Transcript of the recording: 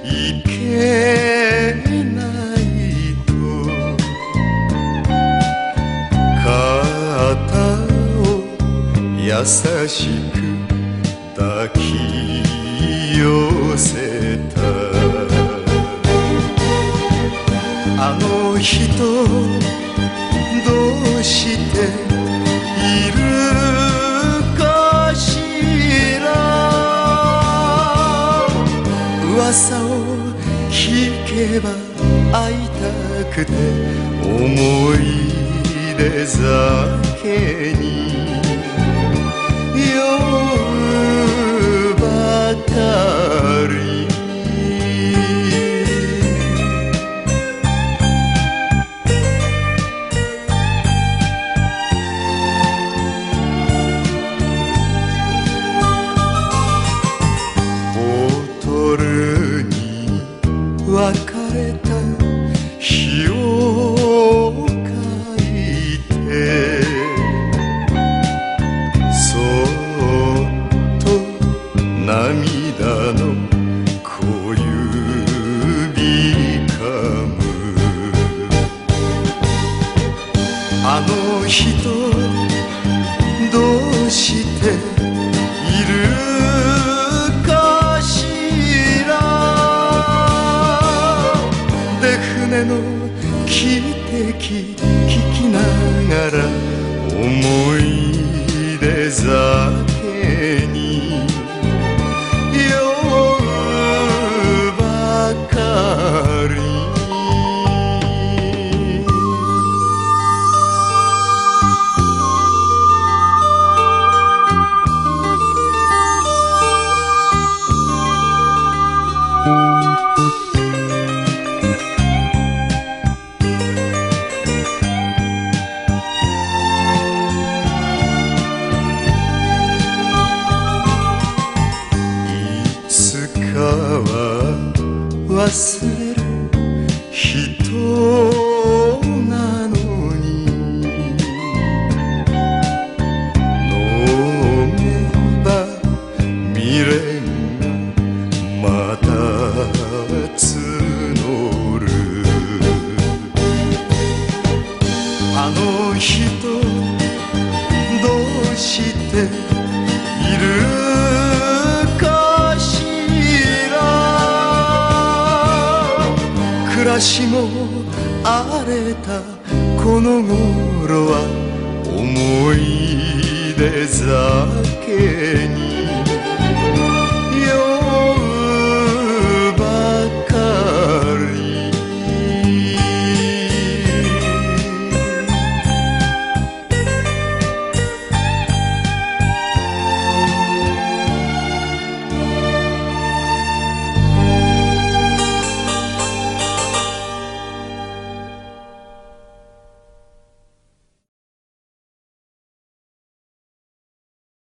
いけないと肩を優しく抱き寄せたあの人どうしているかしら噂を聞けば会いたくて思い出酒に酔うばかりボトルに別れた日を書いてそっと涙の小指かむあの人どうしているかしらで船の汽笛聞きながら思い出酒に酔うばかり忘れる人なのに飲めば未練また募るあの人どうしているかし暮らしも荒れたこの頃は思い出酒に